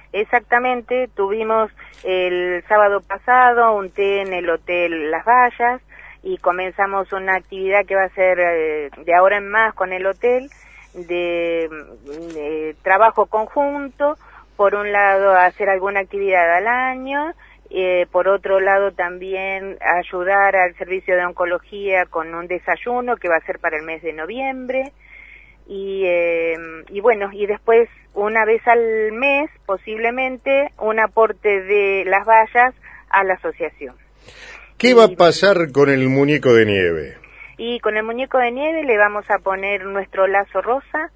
Exactamente, tuvimos el sábado pasado un té en el Hotel Las Vallas y comenzamos una actividad que va a ser de ahora en más con el hotel de trabajo conjunto, por un lado hacer alguna actividad al año, por otro lado también ayudar al servicio de oncología con un desayuno que va a ser para el mes de noviembre. Y bueno, y después una vez al mes posiblemente un aporte de Las Vallas a la asociación. ¿Qué va a pasar con el muñeco de nieve? Y con el muñeco de nieve le vamos a poner nuestro lazo rosa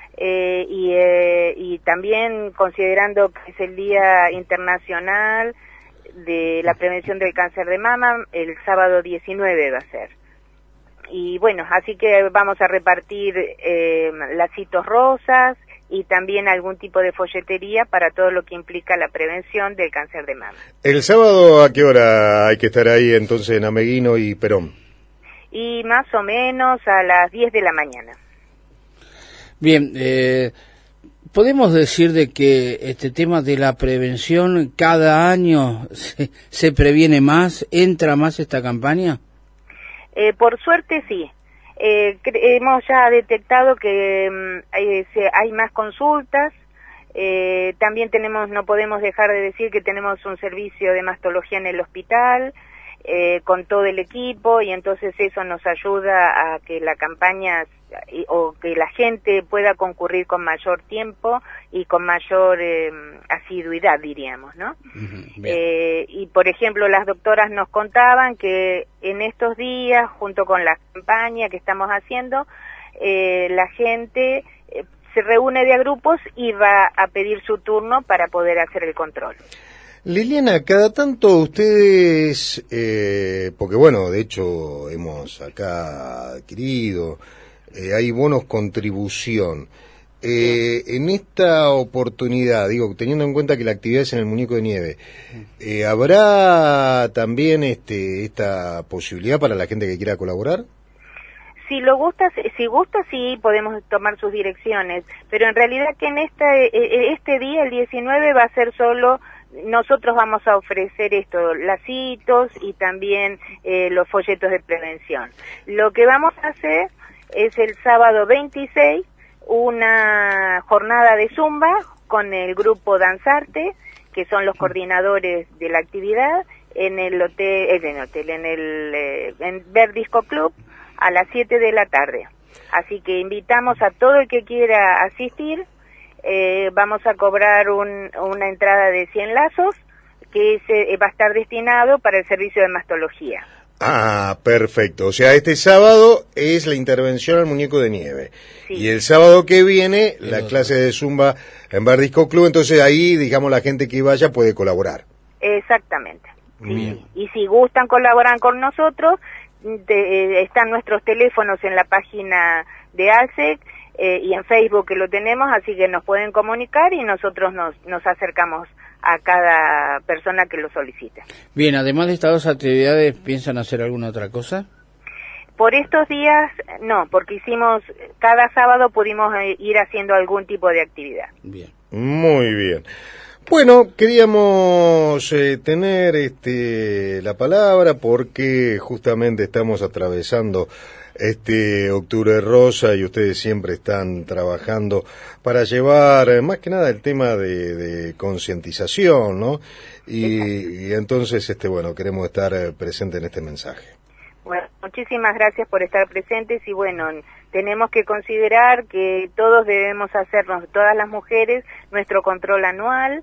y también considerando que es el Día Internacional de la Prevención del Cáncer de Mama, el sábado 19 va a ser. Y bueno, así que vamos a repartir lacitos rosas y también algún tipo de folletería para todo lo que implica la prevención del cáncer de mama. ¿El sábado a qué hora hay que estar ahí entonces en Ameguino y Perón? Y más o menos a las 10 de la mañana. Bien, ¿podemos decir de que este tema de la prevención cada año se previene más, entra más esta campaña? Por suerte sí. Hemos ya detectado que hay más consultas. También no podemos dejar de decir que tenemos un servicio de mastología en el hospital con todo el equipo, y entonces eso nos ayuda a que la campaña o que la gente pueda concurrir con mayor tiempo y con mayor asiduidad, diríamos, ¿no? Y por ejemplo, las doctoras nos contaban que en estos días, junto con la campaña que estamos haciendo, la gente se reúne de a grupos y va a pedir su turno para poder hacer el control. Liliana, cada tanto ustedes, porque bueno, de hecho hemos acá adquirido, hay bonos contribución. En esta oportunidad, digo, teniendo en cuenta que la actividad es en el muñeco de nieve, ¿habrá también esta posibilidad para la gente que quiera colaborar? Si gusta, sí, podemos tomar sus direcciones, pero en realidad que en este día, el 19, va a ser solo, nosotros vamos a ofrecer lacitos y también los folletos de prevención. Lo que vamos a hacer es el sábado 26, una jornada de Zumba con el grupo Danzarte, que son los coordinadores de la actividad, en el Verdisco Club, a las 7 de la tarde. Así que invitamos a todo el que quiera asistir. Vamos a cobrar una entrada de 100 lazos, que va a estar destinado para el servicio de mastología. Ah, perfecto. O sea, este sábado es la intervención al muñeco de nieve. Sí. Y el sábado que viene, la clase de Zumba en Verdisco Club. Entonces ahí, digamos, la gente que vaya puede colaborar. Exactamente. Sí. Y si gustan colaborar con nosotros, están nuestros teléfonos en la página de ALSEC y en Facebook, que lo tenemos, así que nos pueden comunicar y nosotros nos acercamos a cada persona que lo solicite. Bien, además de estas dos actividades, ¿piensan hacer alguna otra cosa? Por estos días, no, porque cada sábado pudimos ir haciendo algún tipo de actividad. Bien. Muy bien. Bueno, queríamos tener la palabra porque justamente estamos atravesando Octubre Rosa y ustedes siempre están trabajando para llevar más que nada el tema de concientización, ¿no? Y entonces, bueno, queremos estar presentes en este mensaje. Bueno, muchísimas gracias por estar presentes y bueno, tenemos que considerar que todos debemos hacernos, todas las mujeres, nuestro control anual,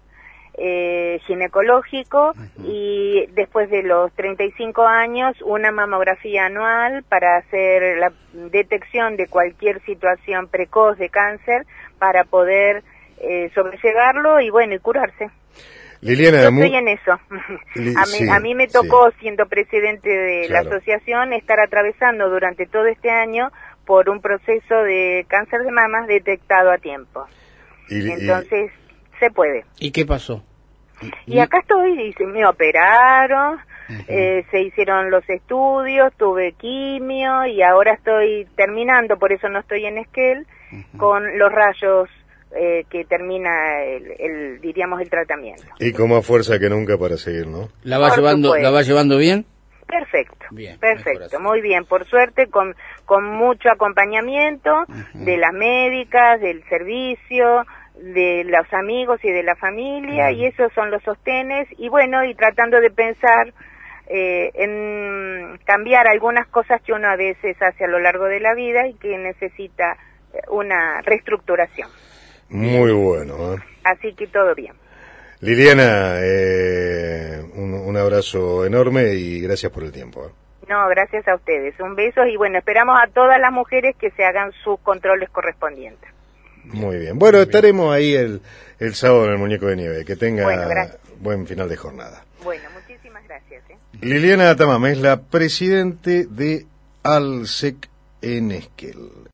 ginecológico, y después de los 35 años una mamografía anual para hacer la detección de cualquier situación precoz de cáncer para poder sobrellevarlo y bueno, y curarse. Liliana, yo estoy en eso. A mí me tocó, siendo presidente de claro, la asociación, estar atravesando durante todo este año por un proceso de cáncer de mama detectado a tiempo. Entonces se puede. ¿Y qué pasó? Y acá estoy, y me operaron, se hicieron los estudios, tuve quimio y ahora estoy terminando, por eso no estoy en Esquel, con los rayos que termina diríamos el tratamiento. Y con más fuerza que nunca para seguir, ¿no? ¿La va llevando bien? Perfecto, bien, perfecto, muy bien, por suerte con mucho acompañamiento de las médicas, del servicio, de los amigos y de la familia, y esos son los sostenes, y bueno, y tratando de pensar en cambiar algunas cosas que uno a veces hace a lo largo de la vida y que necesita una reestructuración. Muy bueno, ¿eh? Así que todo bien. Liliana, un abrazo enorme y gracias por el tiempo. No, gracias a ustedes. Un beso y bueno, esperamos a todas las mujeres que se hagan sus controles correspondientes. Muy bien. Bueno, estaremos ahí el sábado en el Muñeco de Nieve. Que tenga buen final de jornada. Bueno, muchísimas gracias. Liliana Tamame es la presidente de ALSEC en Esquel.